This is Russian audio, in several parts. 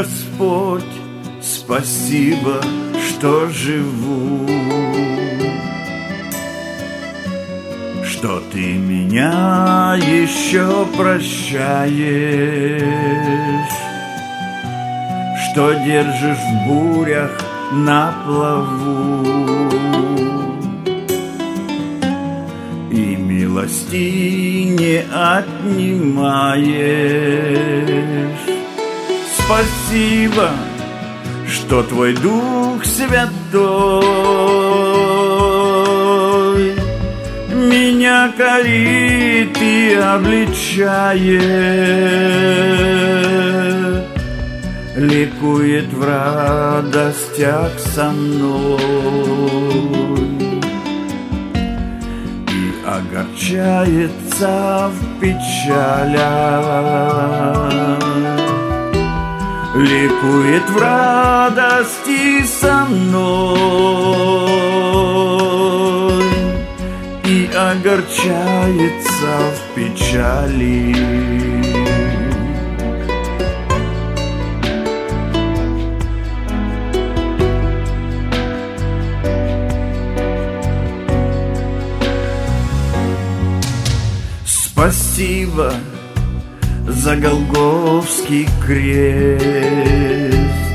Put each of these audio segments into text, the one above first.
Господь, спасибо, что живу, что Ты меня еще прощаешь, что держишь в бурях на плаву и милости не отнимаешь. Спасибо, что Твой Дух Святой меня корит и обличает, ликует в радостях со мной и огорчается в печалях, ликует в радости со мной и огорчается в печали. Спасибо за Голгофский крест,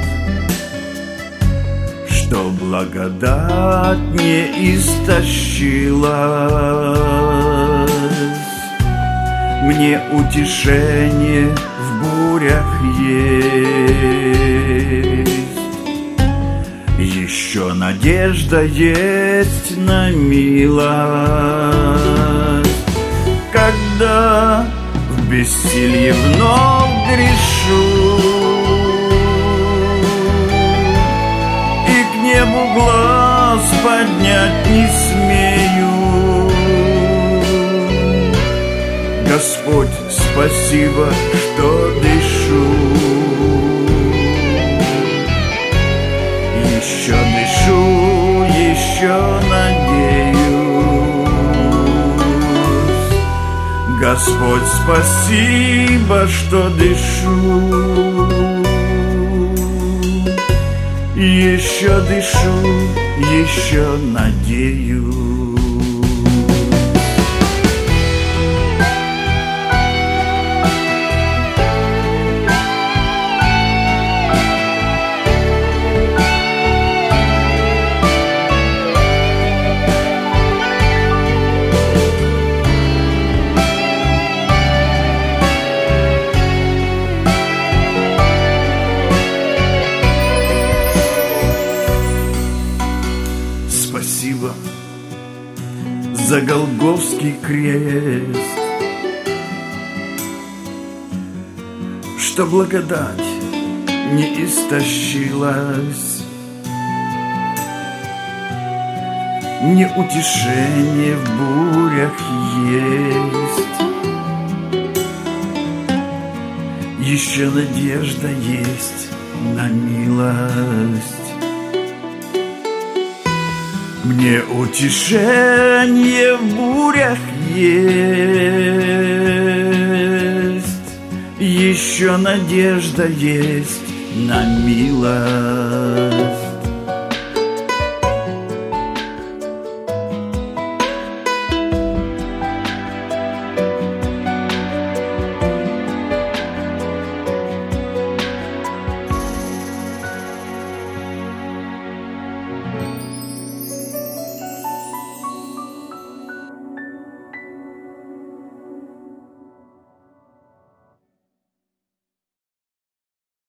что благодать не истощилась. Мне утешение в бурях есть, еще надежда есть на милость. Когда в бессилье вновь грешу и к небу глаз поднять не смею, Господь, спасибо, что дышу, еще дышу, еще надеюсь. Господь, спасибо, что дышу, еще дышу, еще надеюсь. Спасибо за Голгофский крест, что благодать не истощилась. Мне утешение в бурях есть, еще надежда есть на милость. Мне утешение в бурях есть, еще надежда есть на милость.